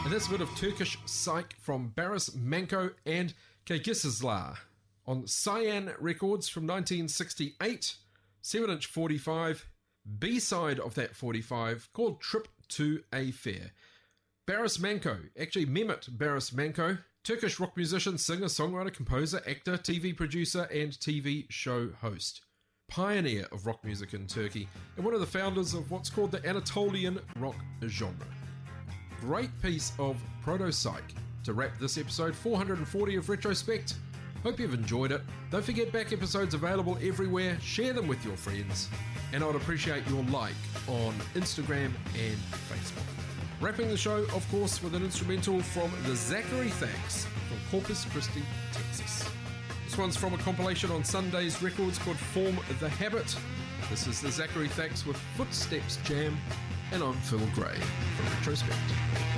And that's a bit of Turkish Psych from Baris Manko and Kagisizlar on Cyan Records from 1968, 7-inch 45, B-side of that 45 called Trip to a Fair. Baris Manko, actually Mehmet Baris Manko, Turkish rock musician, singer, songwriter, composer, actor, TV producer and TV show host. Pioneer of rock music in Turkey and one of the founders of what's called the Anatolian rock genre. Great piece of proto-psych to wrap this episode 440 of Retrospect. Hope you've enjoyed it. Don't forget back episodes available everywhere. Share them with your friends. And I'd appreciate your like on Instagram and Facebook. Wrapping the show, of course, with an instrumental from the Zachary Thanks from Corpus Christi, Texas. This one's from a compilation on Sunday's Records called Form the Habit. This is the Zachary Thanks with Footsteps Jam, and I'm Phil Gray from Retrospect.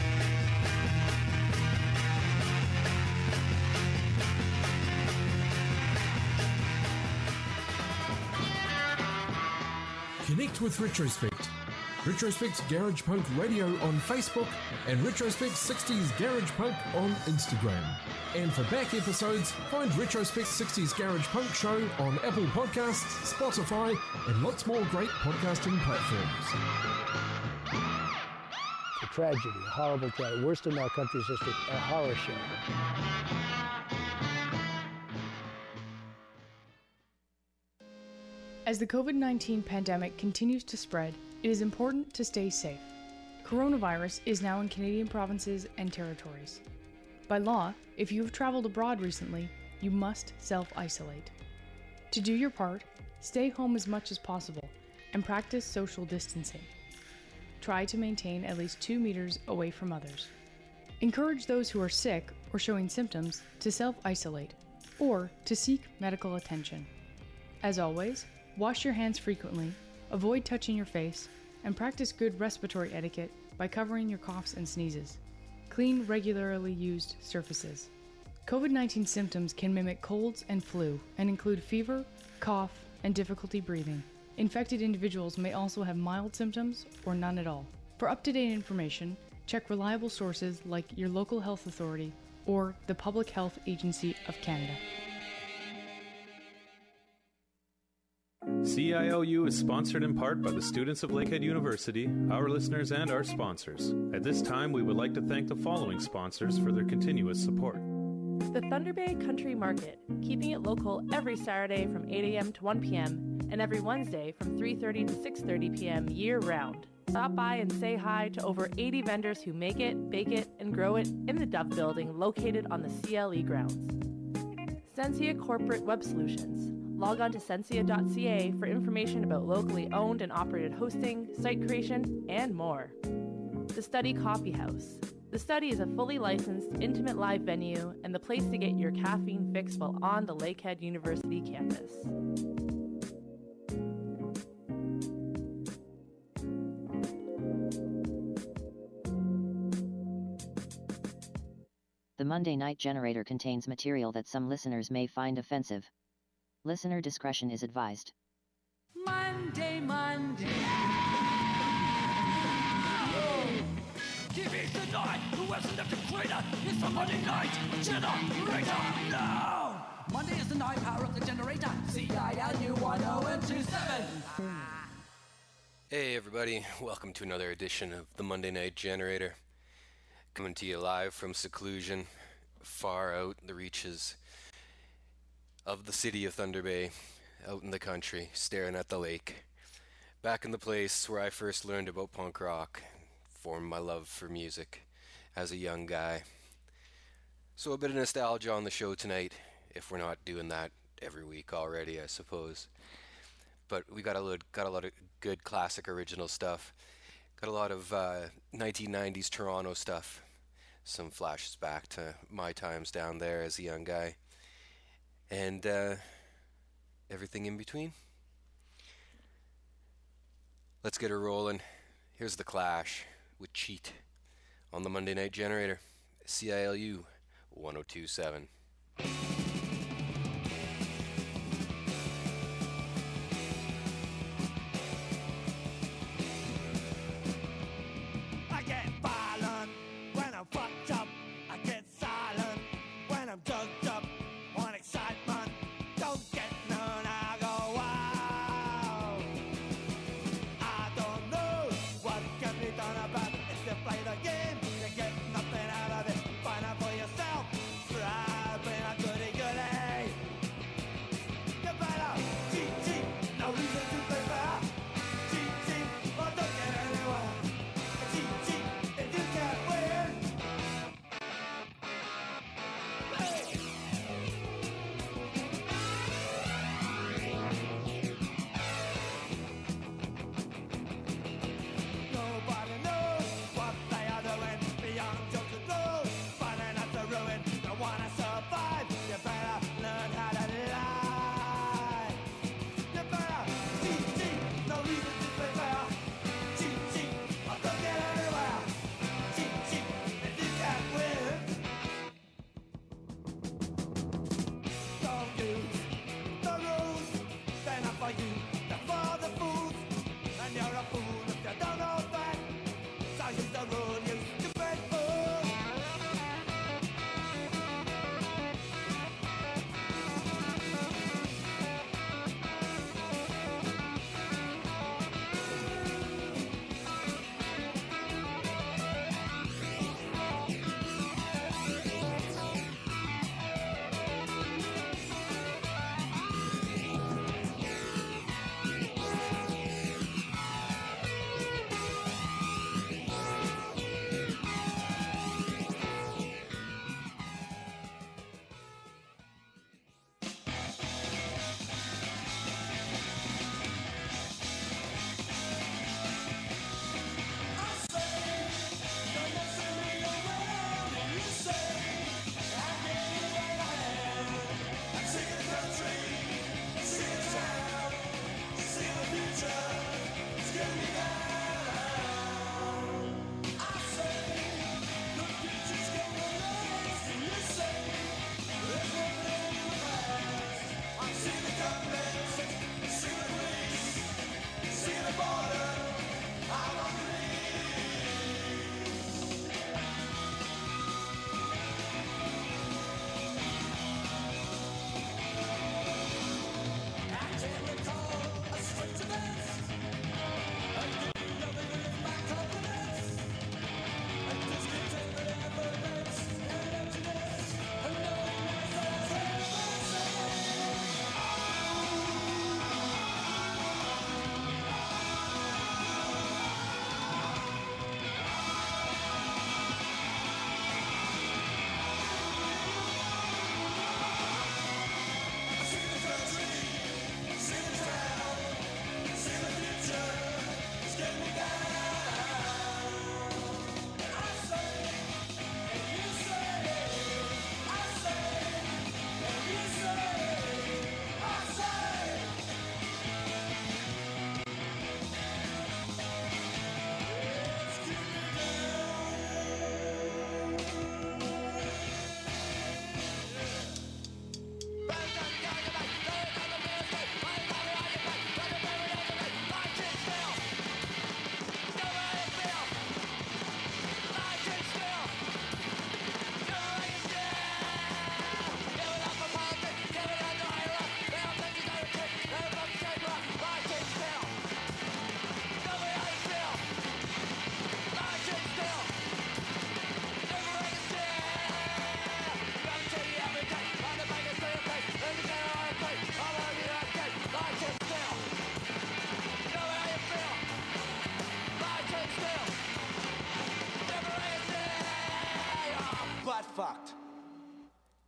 Connect with Retrospect. Retrospect Garage Punk Radio on Facebook and Retrospect 60s Garage Punk on Instagram. And for back episodes, find Retrospect 60s Garage Punk Show on Apple Podcasts, Spotify, and lots more great podcasting platforms. A tragedy, a horrible tragedy, worst in our country's history, a horror show. As the COVID-19 pandemic continues to spread, it is important to stay safe. Coronavirus is now in Canadian provinces and territories. By law, if you have traveled abroad recently, you must self-isolate. To do your part, stay home as much as possible and practice social distancing. Try to maintain at least 2 meters away from others. Encourage those who are sick or showing symptoms to self-isolate or to seek medical attention. As always, wash your hands frequently, avoid touching your face, and practice good respiratory etiquette by covering your coughs and sneezes. Clean regularly used surfaces. COVID-19 symptoms can mimic colds and flu and include fever, cough, and difficulty breathing. Infected individuals may also have mild symptoms or none at all. For up-to-date information, check reliable sources like your local health authority or the Public Health Agency of Canada. CILU is sponsored in part by the students of Lakehead University, our listeners, and our sponsors. At this time, we would like to thank the following sponsors for their continuous support. The Thunder Bay Country Market, keeping it local every Saturday from 8 a.m. to 1 p.m. and every Wednesday from 3:30 to 6:30 p.m. year-round. Stop by and say hi to over 80 vendors who make it, bake it, and grow it in the Dove Building located on the CLE grounds. Sensia Corporate Web Solutions. Log on to sensia.ca for information about locally owned and operated hosting, site creation, and more. The Study Coffee House. The Study is a fully licensed, intimate live venue and the place to get your caffeine fix while on the Lakehead University campus. The Monday Night Generator contains material that some listeners may find offensive. Listener discretion is advised. Monday. Give me the night, who hasn't left a crater? It's the Monday Night Generator now! Monday is the night power of the generator. CILU 10127. Hey everybody, welcome to another edition of the Monday Night Generator. Coming to you live from seclusion, far out in the reaches of the city of Thunder Bay, out in the country, staring at the lake. Back in the place where I first learned about punk rock, formed my love for music as a young guy. So a bit of nostalgia on the show tonight, if we're not doing that every week already, I suppose. But we got a lot of good classic original stuff. Got a lot of 1990s Toronto stuff. Some flashes back to my times down there as a young guy. And everything in between. Let's get her rolling. Here's The Clash with Cheat on the Monday Night Generator. CILU 102.7. I get violent when I'm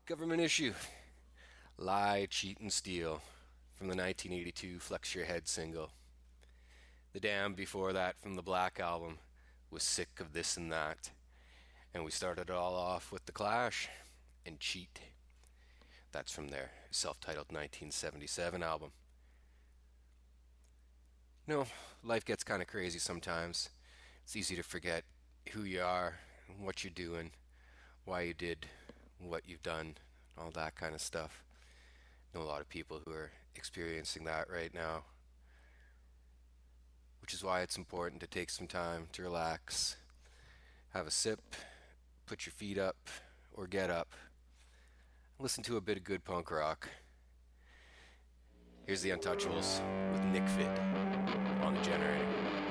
government issue. Lie, Cheat, and Steal from the 1982 Flex Your Head single. The Damned before that from the Black Album was Sick of This and That. And we started it all off with The Clash and Cheat. That's from their self-titled 1977 album. No, life gets kind of crazy sometimes. It's easy to forget who you are, what you're doing, why you did what you've done, all that kind of stuff. I know a lot of people who are experiencing that right now, which is why it's important to take some time to relax, have a sip, put your feet up or get up, listen to a bit of good punk rock. Here's the Untouchables with Nick Fit on the Generator.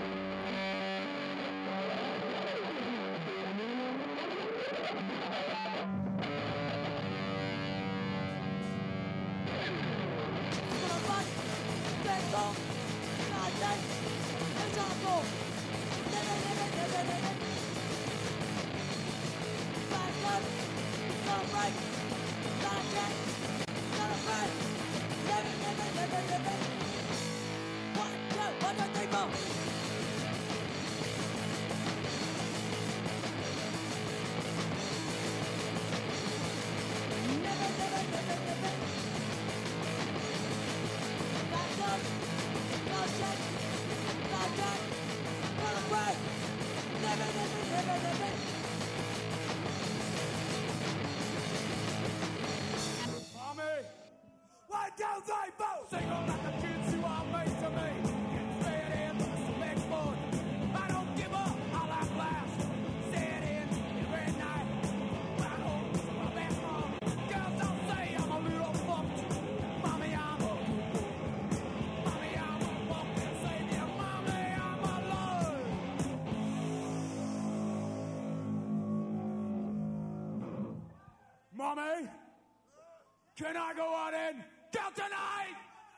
Mommy, can I go out and go tonight?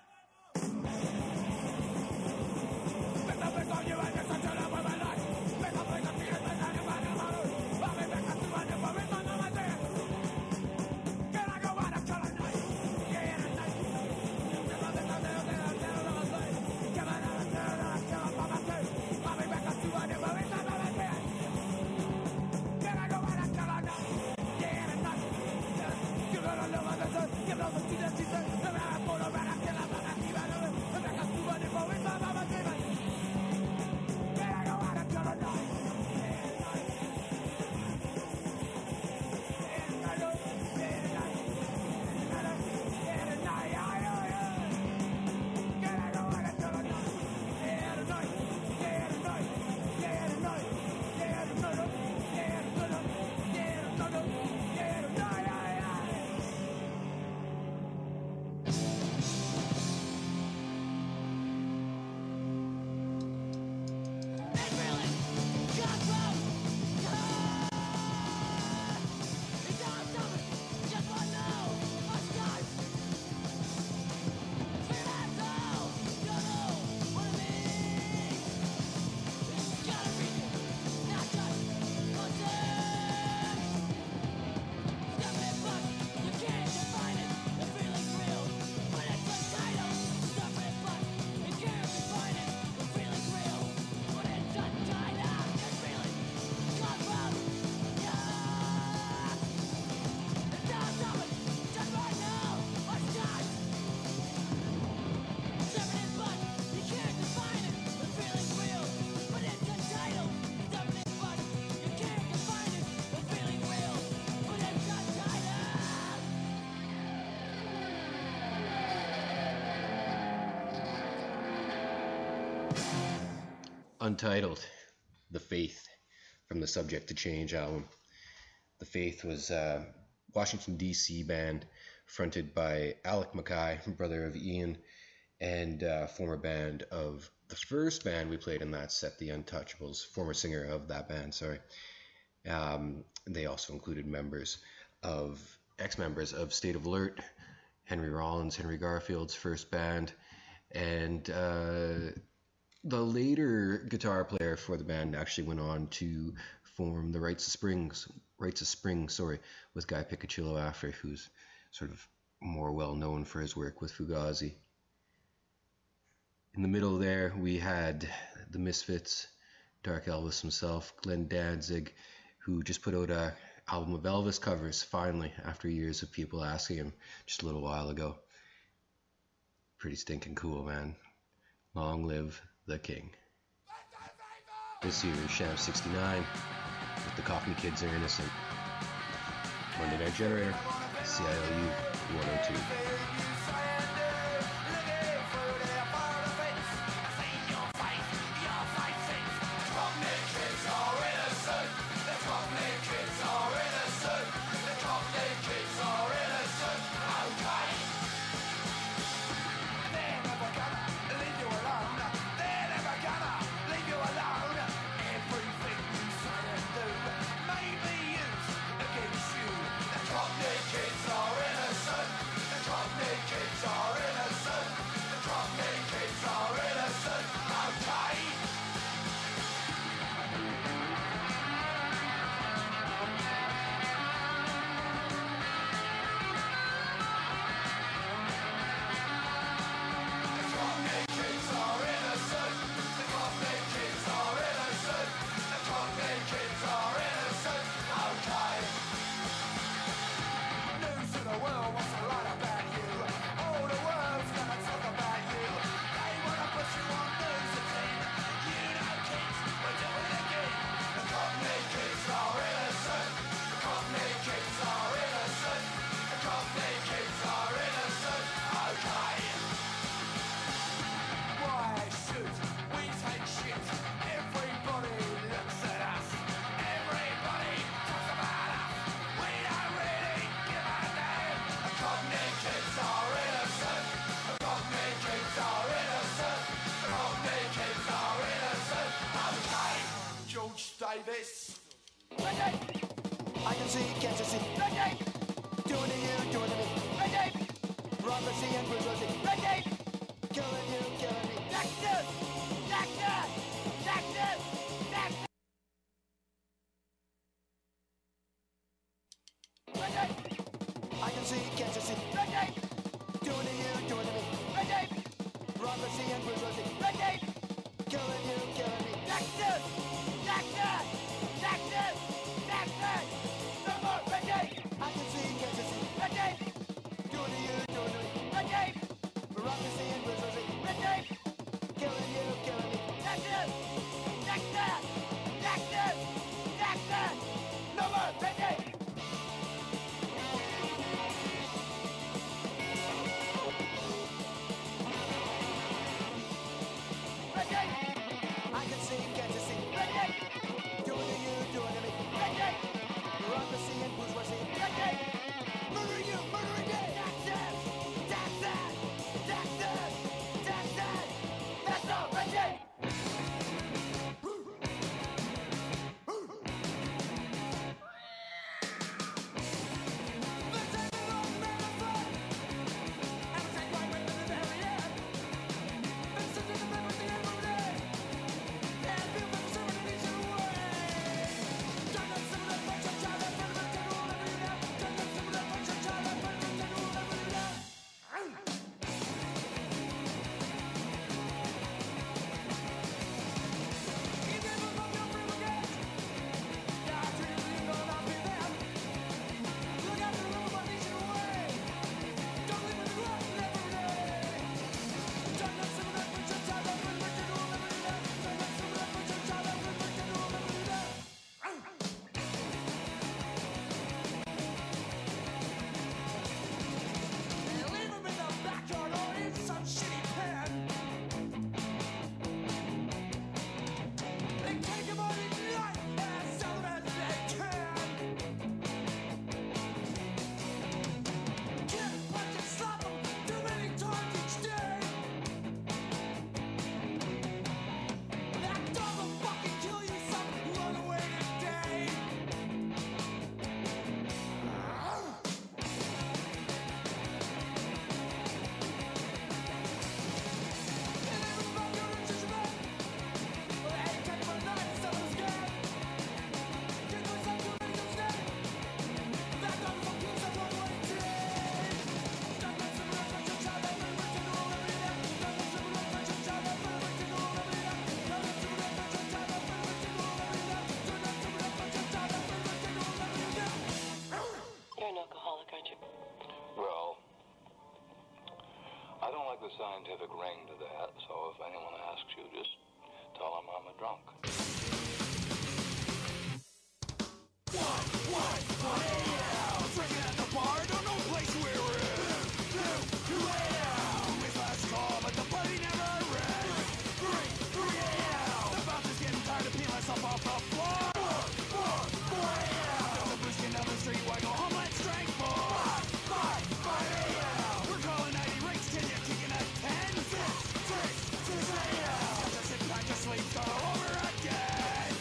Untitled, The Faith, from the Subject to Change album. The Faith was a Washington, D.C. band fronted by Alec Mackay, brother of Ian, and former band of the first band we played in that set, The Untouchables, former singer of that band, sorry. They also included ex-members of State of Alert, Henry Rollins, Henry Garfield's first band, and the later guitar player for the band actually went on to form the Rites of Spring, with Guy Piccacillo after, who's sort of more well known for his work with Fugazi. In the middle there, we had the Misfits, Dark Elvis himself, Glenn Danzig, who just put out a album of Elvis covers, finally, after years of people asking him just a little while ago. Pretty stinking cool, man. Long live the King. This year is Sham 69, with the Cockney Kids Are Innocent. Monday Night Generator, CILU 102. Davis. Ready. I can see, can't you see? Ready. Doing to you, doing to me. Ready. Prophecy and brutality. Ready. Killing you, killing me. Nexus! Nexus! Nexus! Nexus! Ready. I can see, can't you see? Ready. Doing to you, doing to me. Ready. Prophecy and brutality. Ready. Killing you, killing me. Nexus! Nexus! Nexus! Nexus! No more! Ready! I can see, can't you see? Ready! Doing to you, doing to me. Ready! Prophecy and brutality. Ready! Killing you, killing me. Nexus! Nexus! Nexus! Nexus! No more! Ready! Ready! I can see, can't you see? Ready! scientific ring to that, so if anyone asks you, just tell them I'm a drunk. 1 a.m. Drinking at the bar, don't know the place we're in. 2 a.m. It's last call, but the party never ends. 3 a.m. The bouncer's getting tired of peeling myself off the floor. 4 a.m. There's a brewskin down the street, why go home, let's drink more. 5 a.m. We're calling 90 rinks, can you kick in at 10? 6 a.m. Just in time to sleep, start all over again.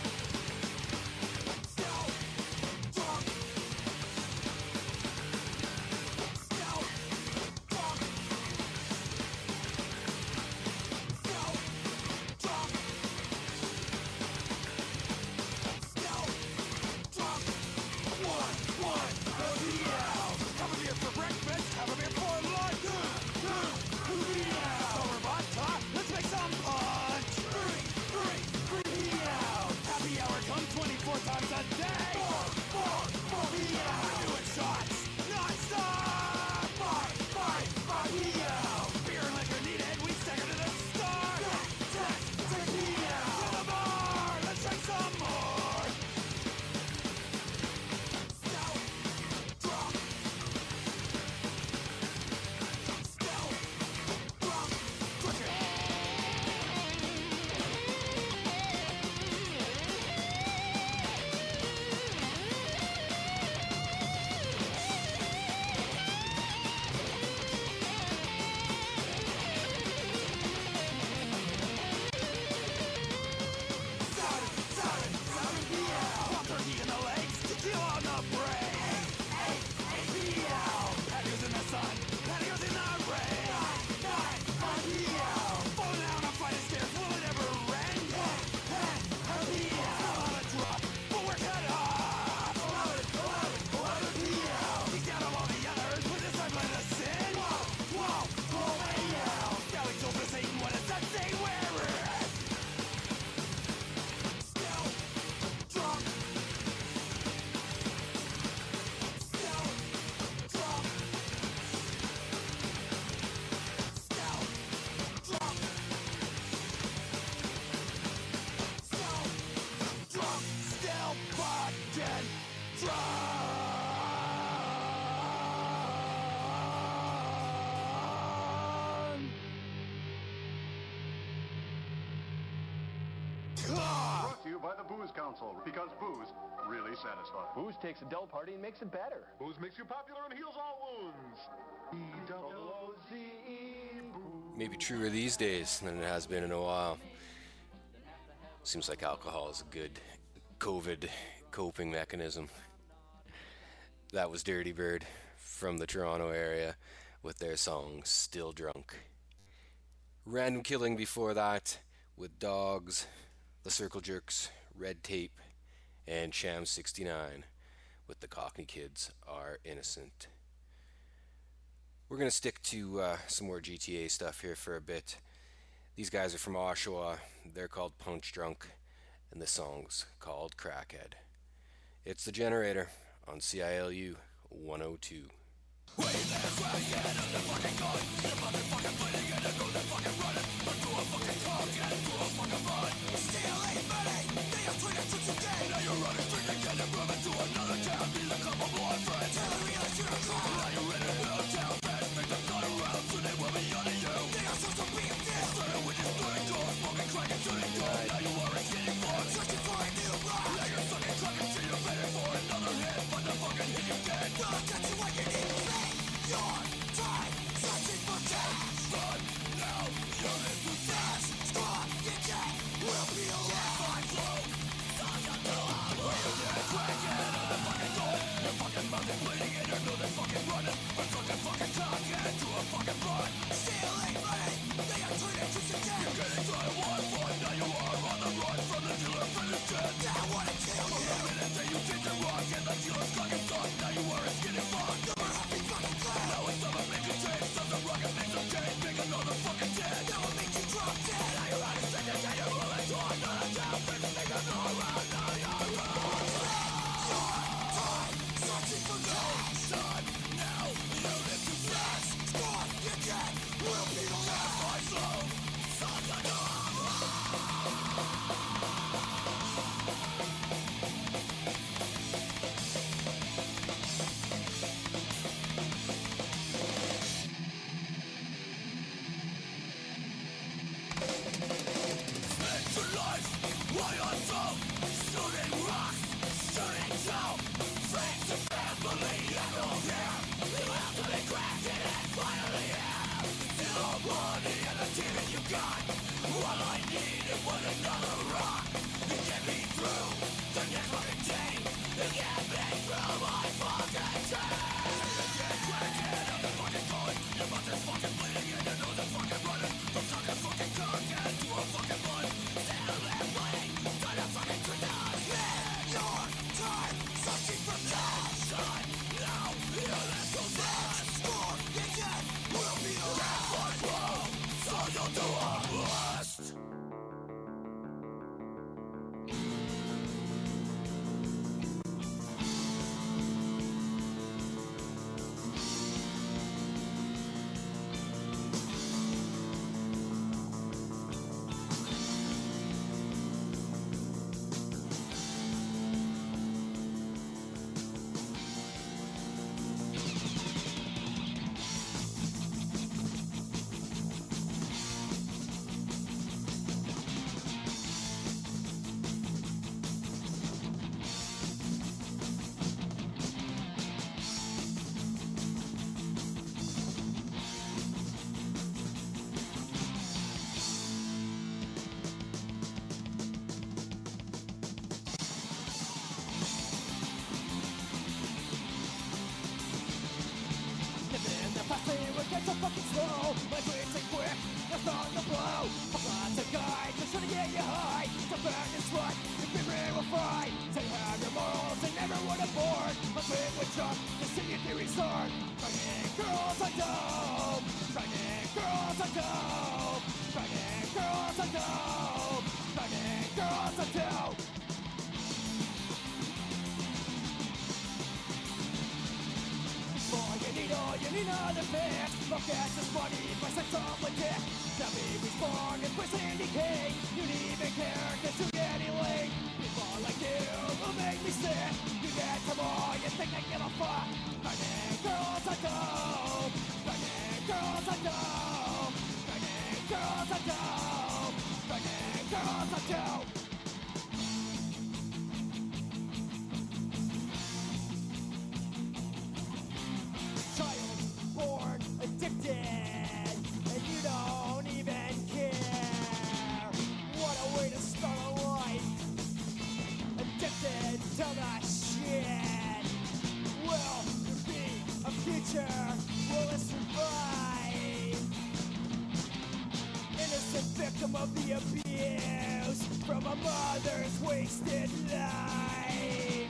Brought to you by the Booze Council, because booze really satisfies. Booze takes a dull party and makes it better. Booze makes you popular and heals all wounds. B-double-O-Z-E, booze. Maybe truer these days than it has been in a while. Seems like alcohol is a good COVID coping mechanism. That was Dirty Bird from the Toronto area with their song Still Drunk. Random Killing before that with Dogs, The Circle Jerks, Red Tape, and Sham 69 with The Cockney Kids Are Innocent. We're going to stick to some more GTA stuff here for a bit. These guys are from Oshawa. They're called Punch Drunk, and the song's called Crackhead. It's The Generator on CILU 102. Your time, searching for cash. But now you're so fucking slow. My dreams ain't quick, that's on the blow. I'm lots of guys just trying to get you high. The burn is what, if we will fight. Say you have your morals and never would abort. My dream would jump, the singing theory's hard. Pregnant girls are dope. Pregnant girls are dope. Pregnant girls are dope. Pregnant girls are dope. You need another fix. Look at this money, by sex on with dick. That baby's born in prison and decay. You don't even care, cause you're getting late. People like you will make me sick. You get to more, you think I give a fuck. Pregnant girls are dope. Pregnant girls are dope. Pregnant girls are dope. Pregnant girls are dope. Born addicted, and you don't even care. What a way to start a life. Addicted to the shit. Will there be a future? Will it survive? Innocent victim of the abuse from a mother's wasted life.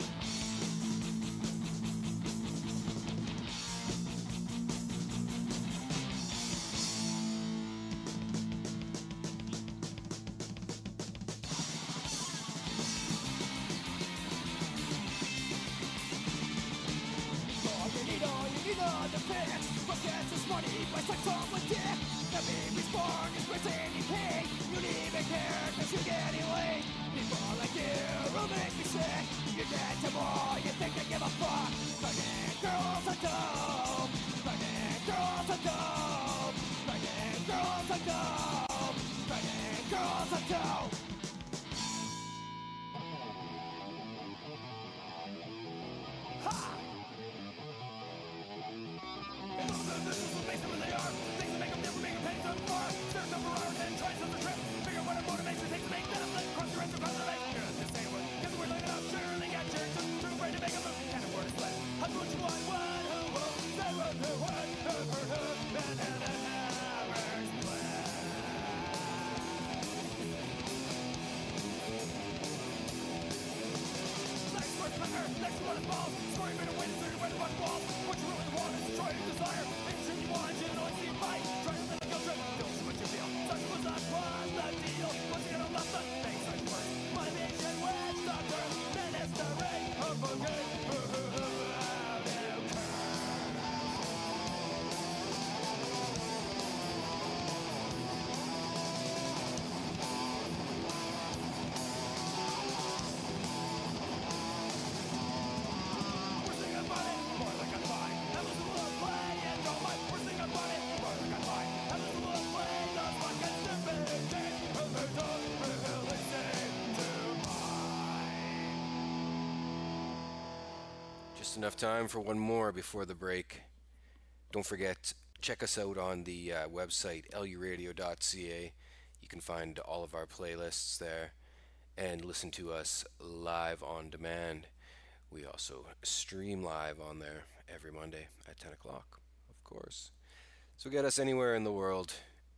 Enough time for one more before the break. Don't forget, check us out on the website luradio.ca. You can find all of our playlists there and listen to us live on demand. We also stream live on there every Monday at 10 o'clock, of course. So get us anywhere in the world.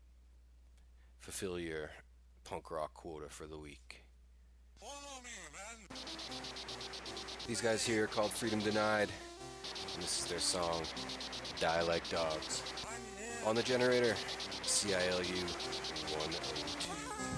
Fulfill your punk rock quota for the week. These guys here are called Freedom Denied, and this is their song, Die Like Dogs. On the generator, CILU 102.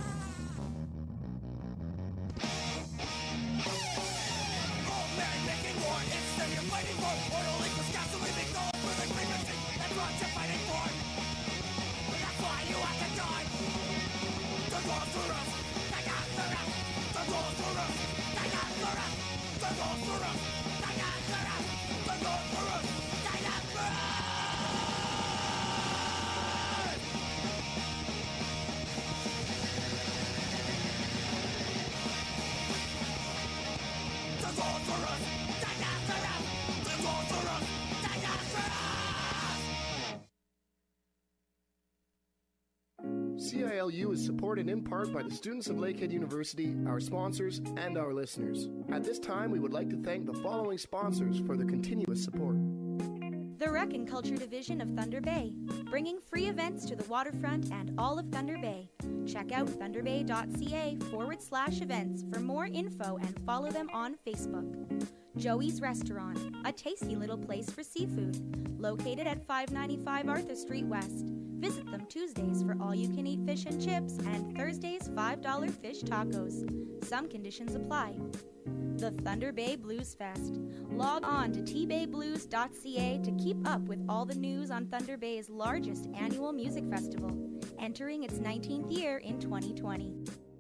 CILU is supported in part by the students of Lakehead University, our sponsors, and our listeners. At this time, we would like to thank the following sponsors for their continuous support. The Rec and Culture Division of Thunder Bay, bringing free events to the waterfront and all of Thunder Bay. Check out thunderbay.ca/events for more info and follow them on Facebook. Joey's Restaurant, a tasty little place for seafood, located at 595 Arthur Street West. Visit them Tuesdays for all-you-can-eat fish and chips and Thursdays $5 fish tacos. Some conditions apply. The Thunder Bay Blues Fest. Log on to tbayblues.ca to keep up with all the news on Thunder Bay's largest annual music festival, entering its 19th year in 2020.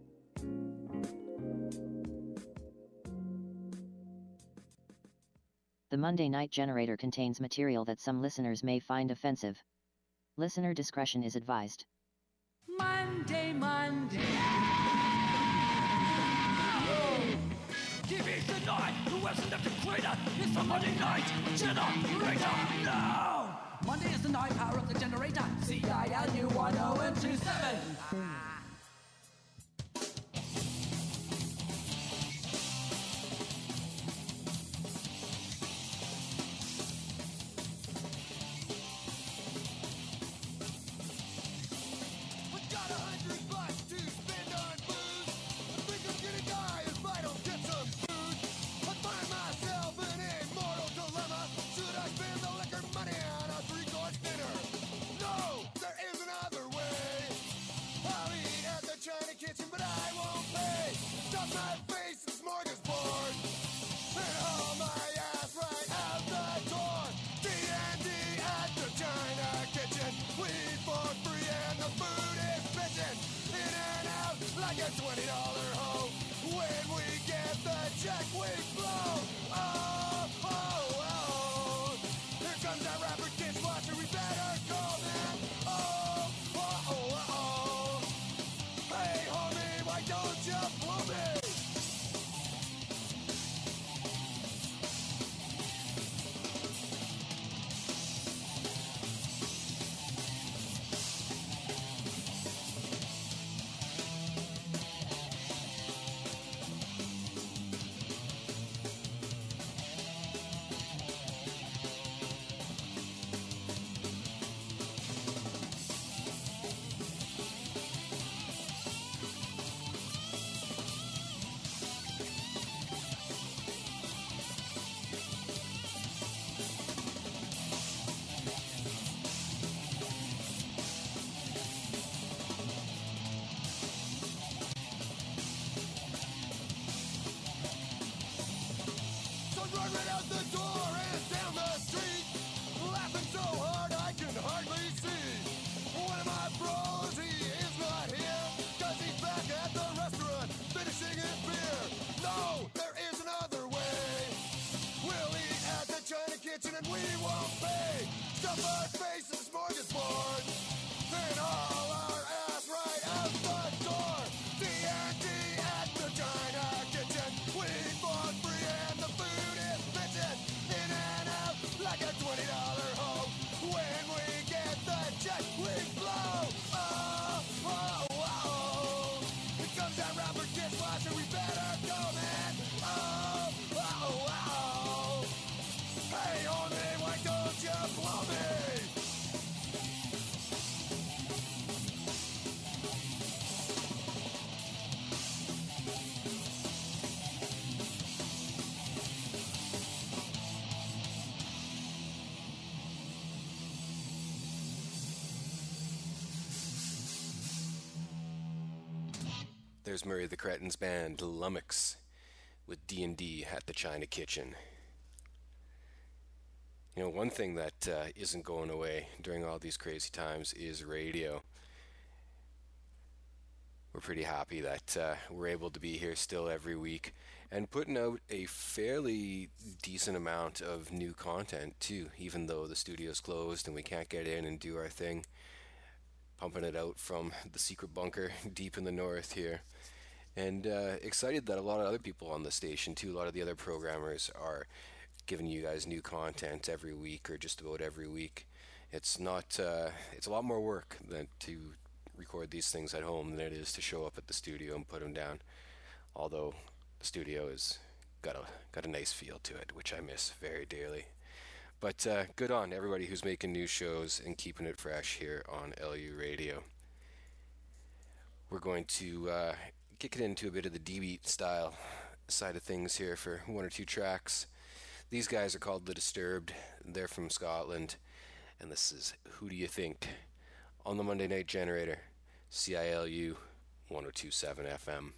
The Monday Night Generator contains material that some listeners may find offensive. Listener discretion is advised. Monday. Give me the night, who has enough to clean it's the Monday Night Generator now! Monday is the night power of the generator, CILU 10127. There's Murray the Cretins band Lummox with D&D at the China Kitchen. You know, one thing that isn't going away during all these crazy times is radio. We're pretty happy that we're able to be here still every week and putting out a fairly decent amount of new content too, even though the studio's closed and we can't get in and do our thing. Pumping it out from the secret bunker deep in the north here. And excited that a lot of other people on the station too, a lot of the other programmers are giving you guys new content every week or just about every week. It's not, it's a lot more work than to record these things at home than it is to show up at the studio and put them down. Although the studio has got a nice feel to it, which I miss very dearly. But good on everybody who's making new shows and keeping it fresh here on LU Radio. We're going to kick it into a bit of the D-Beat style side of things here for one or two tracks. These guys are called The Disturbed. They're from Scotland. And this is Who Do You Think? On the Monday Night Generator, CILU 102.7 FM.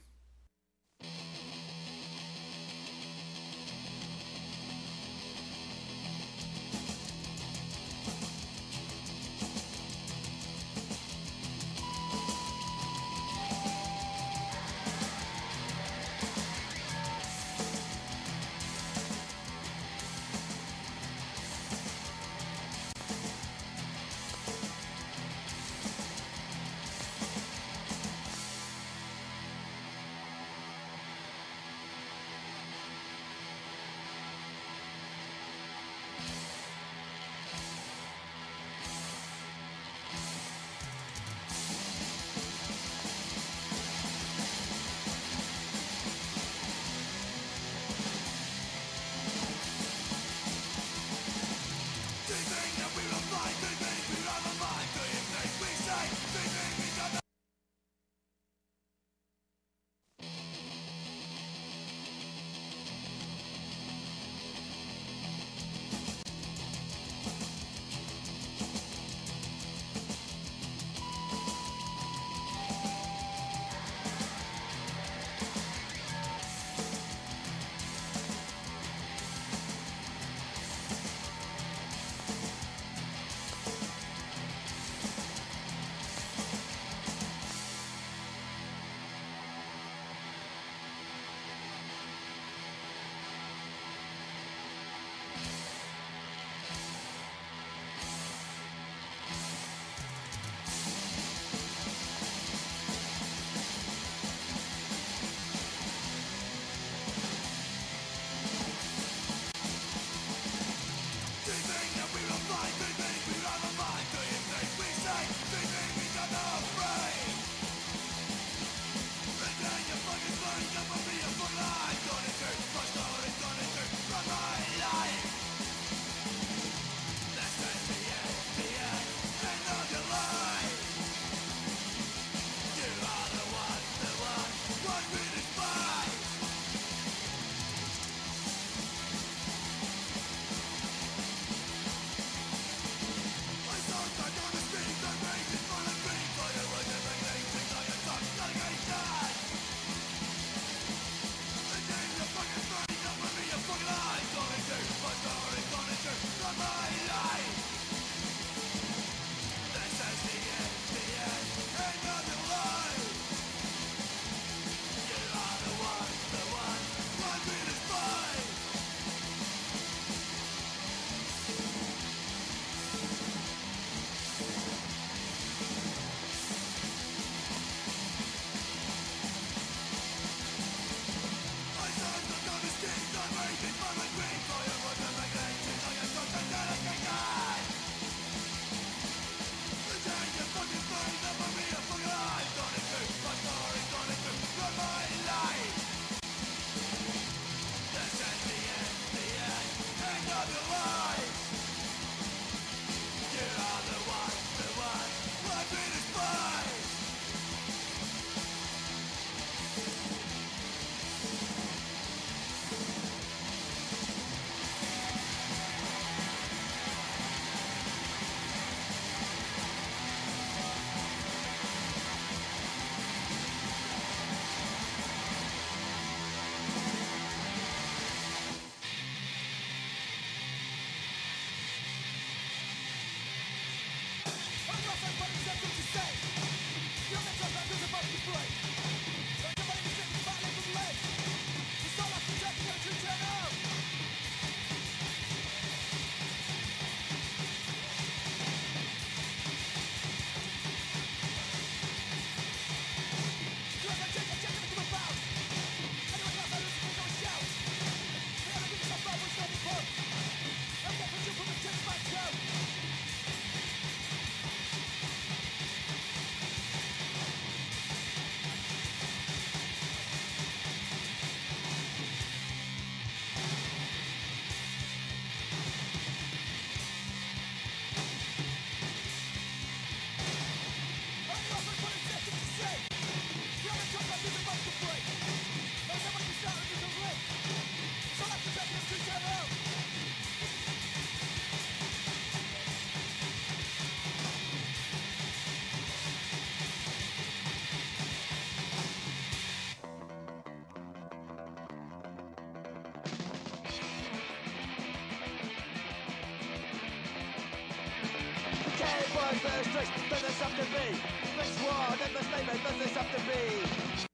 boys, very strict, does this have to be? Fixed word in the statement, does this have to be?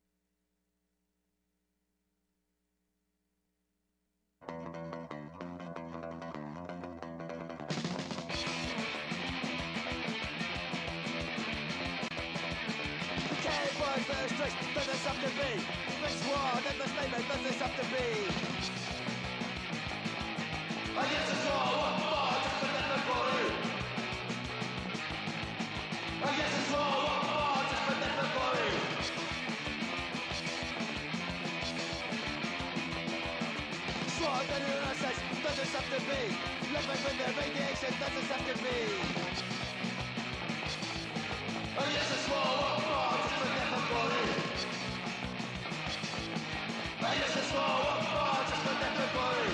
Very strict, does this have to be? Fixed word in the statement, does this have to be? I guess it's all one bar, just for everybody. I guess it's all one bar, just for everybody. Sword and innocence, does this have to be? Living with the radiation, does this have to be? I guess it's all one bar, just for everybody. I guess it's all one bar, just for everybody.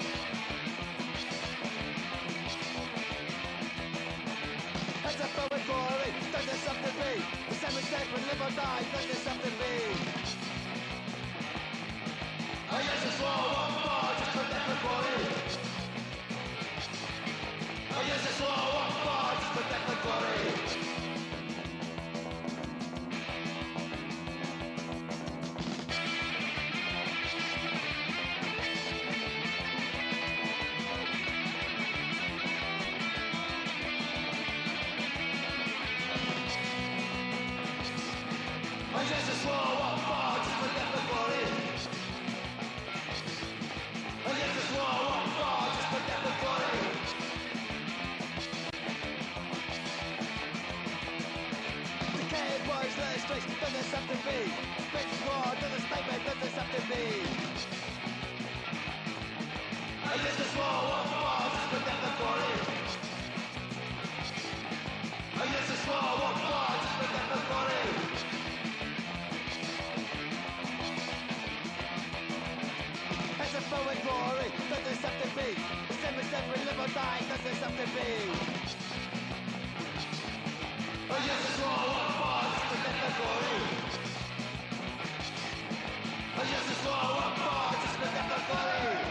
It's a poet glory, does this have to be? The same mistake when live or die, does this have to be? I guess it's all one bar, just for everybody. I guess it's all one bar, just for everybody. I guess it's all one bar, just for everybody. I guess it's all one bar, just for everybody. Decayed boys, very strict, does this have to be? Fixed word in the statement, does this have to be? I guess it's all one bar, just for everybody. I guess it's all one bar, just for everybody. It's a poet glory, does this have to be? The same as every live or die, does this have to be? Oh yes, it's all one bar, just for everybody. Oh yes, it's all one bar, just for everybody.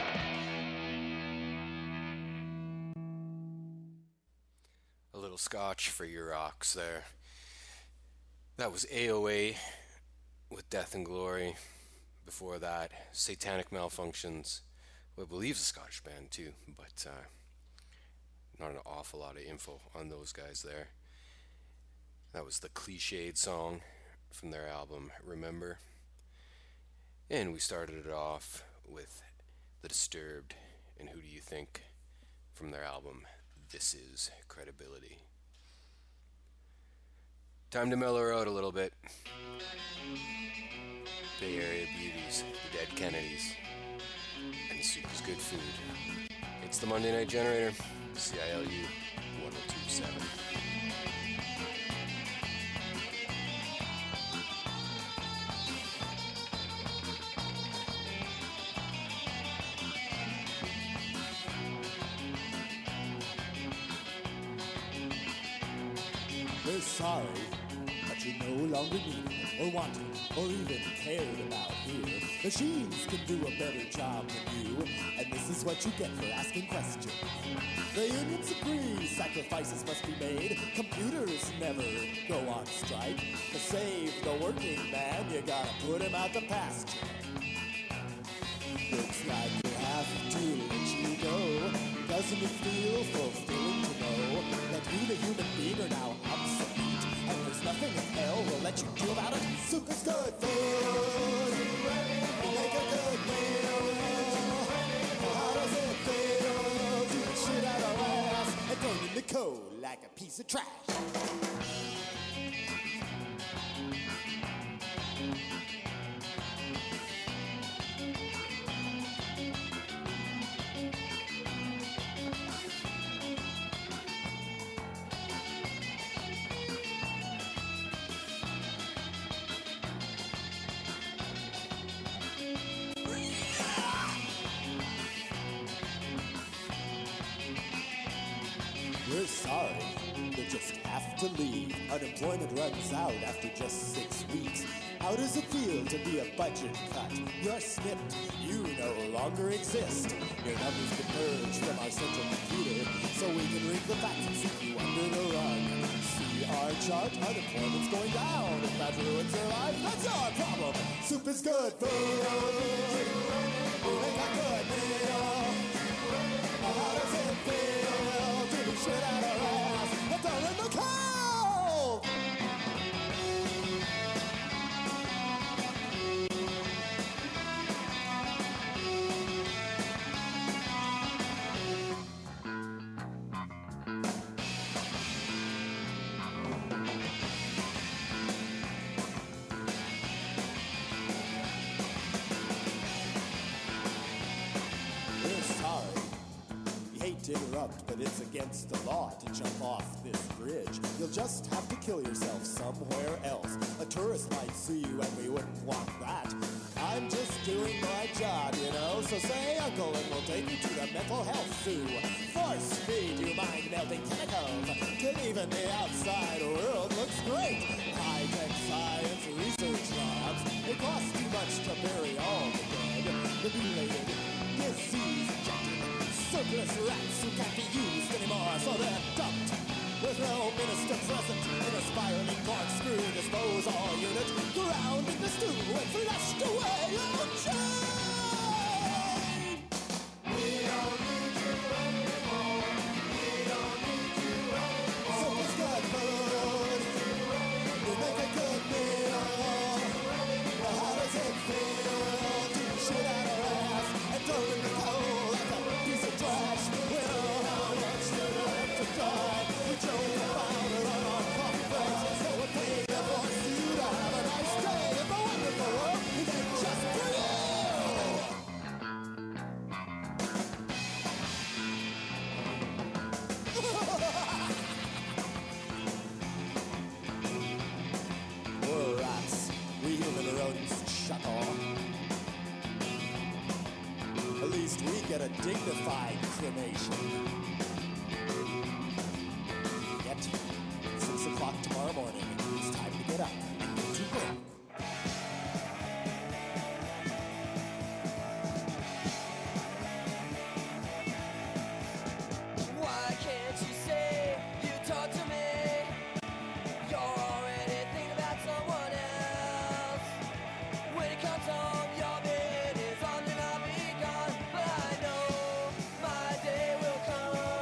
A little scotch for your rocks there. That was AOA with Death and Glory. Before that, Satanic Malfunctions, who I believe is a Scottish band too, but not an awful lot of info on those guys there. That was the Cliched song from their album Remember. And we started it off with The Disturbed and Who Do You Think from their album This Is Credibility. Time to mellow out a little bit. Bay Area Beauties, the Dead Kennedys, and the Soup is Good Food. It's the Monday Night Generator, CILU 1027. We're sorry, but you no longer need it, or want it, or even cared about here. Machines can do a better job than you, and this is what you get for asking questions. The unions agree sacrifices must be made. Computers never go on strike. To save the working man, you gotta put him out to pasture. Looks like we have to let you go. Doesn't it feel fulfilling to know that you, the human being, are now obsolete? And there's nothing in hell will let you do about it. Soup is good food. Make a good meal. How does it feel to the shit out of ass and thrown in the coal like a piece of trash? We're sorry, you just have to leave. Unemployment runs out after just 6 weeks. How does it feel to be a budget cut? You're snipped, you no longer exist. Your numbers been purged from our central computer, so we can read the facts and sweep you under the rug. pie chart, unemployment's going down. If that ruins your life, that's our problem. Soup is good food. We make a good meal. How does it feel to be shit out of ass and thrown in the cold? To interrupt, but it's against the law to jump off this bridge. You'll just have to kill yourself somewhere else. A tourist might see you and we wouldn't want that. I'm just doing my job, you know, so say uncle and we'll take you to the mental health zoo. Force feed you mind-melting chemicals till even the outside world looks great. High-tech science research labs, it costs too much to bury all the dead. The mutilated, disease-injected surplus rats who can't be used anymore, so they're dumped. With no minister present in a spiraling corkscrew disposal unit, ground in the stew and flushed away on chain. We don't need you anymore. We don't need you anymore. Soup is good food. We make a good meal. How does it feel to shit out of ass and throw in the cold like a piece of trash? We know how much you have to try. We joke about it on our coffee breaks, so we're paying to force you to have a nice day in the wonderful world we made just for you. We're rats. We human rodents chuckle. At least we get a dignified cremation. Yet, 6 o'clock tomorrow morning, it's time to get up and get to work. Why can't you say you talk to me? You're already thinking about someone else. When it comes home, your bed is on and I'll be gone. But I know my day will come.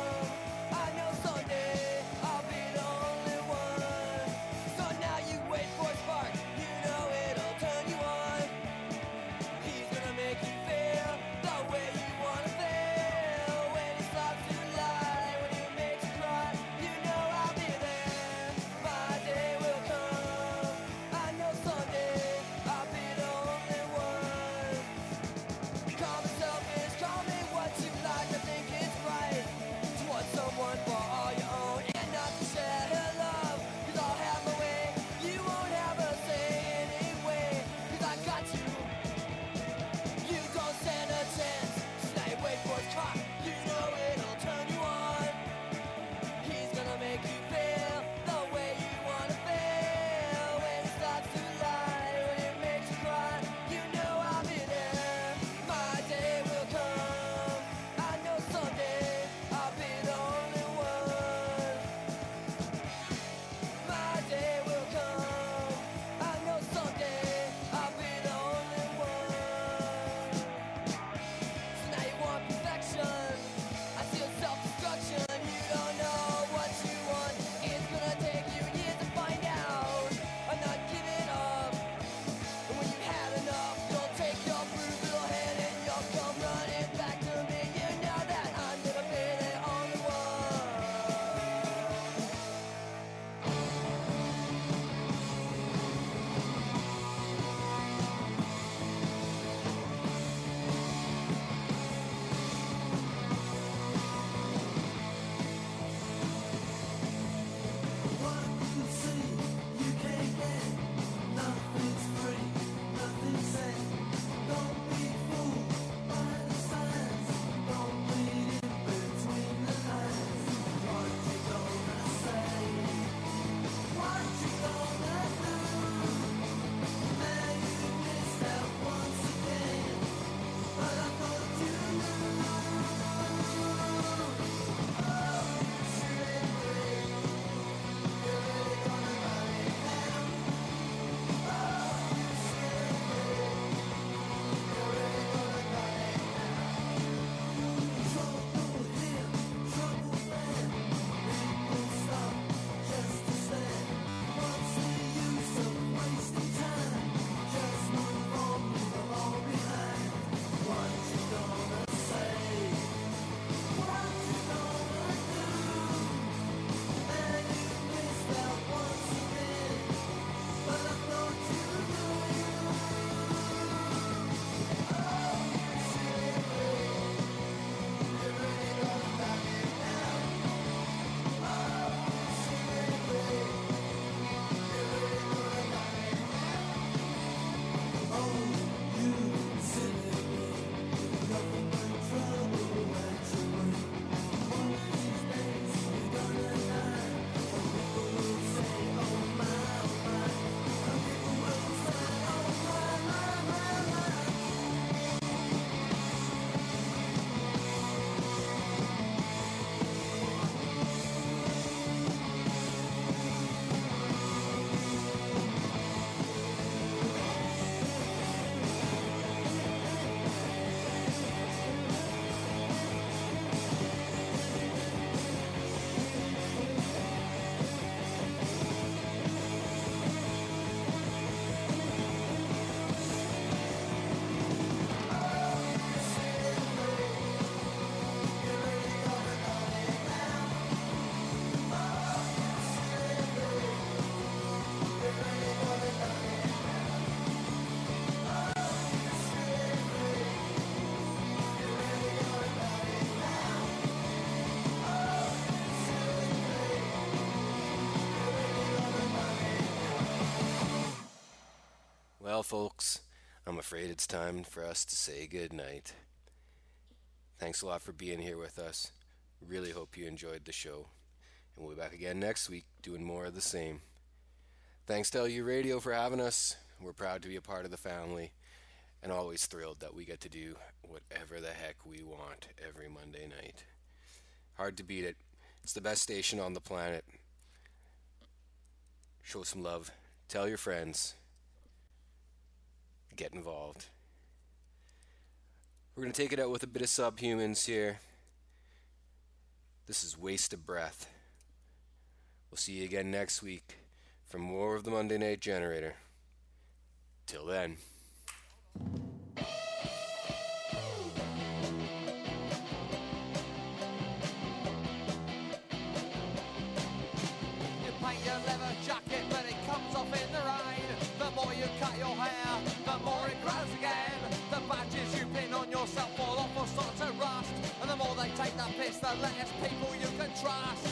Well, folks, I'm afraid it's time for us to say goodnight. Thanks a lot for being here with us. Really hope you enjoyed the show. And we'll be back again next week doing more of the same. Thanks to LU Radio for having us. We're proud to be a part of the family and always thrilled that we get to do whatever the heck we want every Monday night. Hard to beat it. It's the best station on the planet. Show some love. Tell your friends. Get involved. We're going to take it out with a bit of Subhumans here. This is Waste of Breath. We'll see you again next week for more of the Monday Night Generator. Till then. You paint your leather jacket, but it comes off in the rain. The more you cut your hair, the more it grows again. The badges you pin on yourself fall off or start to rust. And the more they take the piss, the less people you can trust.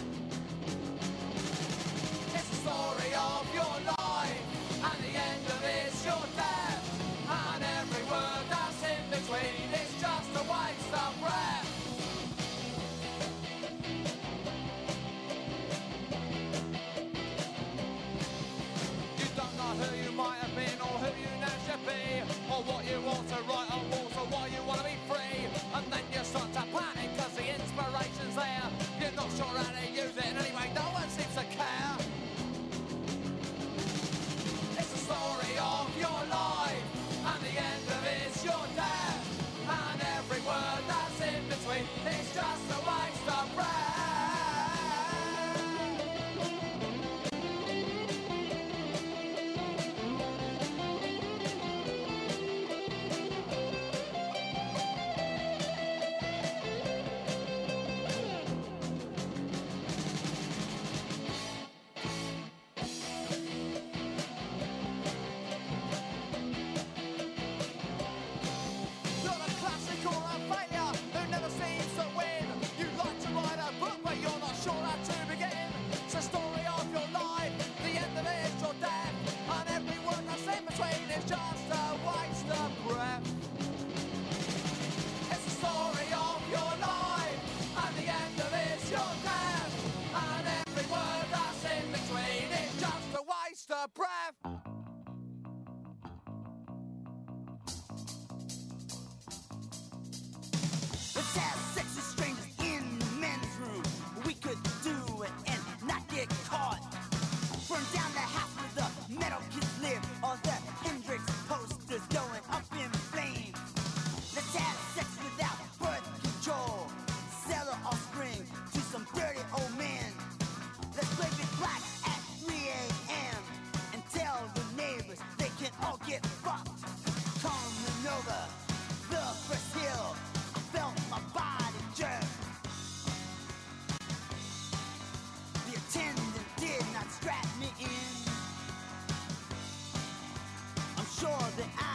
It's the story of your life, and the end of it's your death. And every word that's in between is just a waste of breath. You don't know who you might have been or who you now should be, or what you want to write on walls or why you want to be free. And then you start to panic because the inspiration's there. You're not sure how to use it, and anyway no one seems to care. It's the story of your life, and the end of it's your death. And every word that's in between is just a waste of breath. You're a classic or a failure who never seems to win. You like to write a book, but you're not sure how to begin. It's the story of your life, the end of it is your death. And every word that's in between is just a waste of breath. It's the story of your life, and the end of it's your death. And every word that's in between is just a waste of breath. Let's have sex with strangers in the men's room. We could do it and not get caught. Burn down the house where the metal kids live, or the Hendrix posters going up in flames. Let's have sex without birth control. Sell our offspring to some dirty old men. Let's play Big Black at 3 a.m. and tell the neighbors they can all get fucked. Coming over the first hill, I felt my body jerk. The attendant did not strap me in. I'm sure that